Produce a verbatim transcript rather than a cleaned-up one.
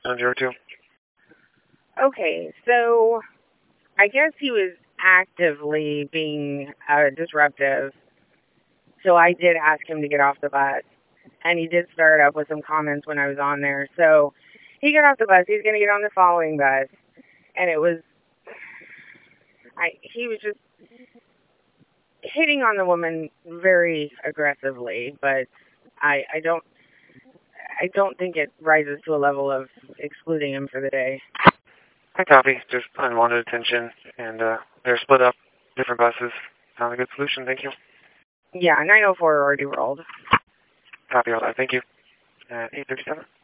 seven zero two. Okay, so I guess he was actively being uh, disruptive. So I did ask him to get off the bus, and he did start up with some comments when I was on there. So he got off the bus. He's going to get on the following bus, and it was, I he was just hitting on the woman very aggressively, but I I don't I don't think it rises to a level of excluding him for the day. I copy. Just unwanted attention, and uh, they're split up, different buses. Sounds a good solution. Thank you. Yeah, nine oh four already rolled. Copy all that. Thank you. Uh, eight thirty-seven.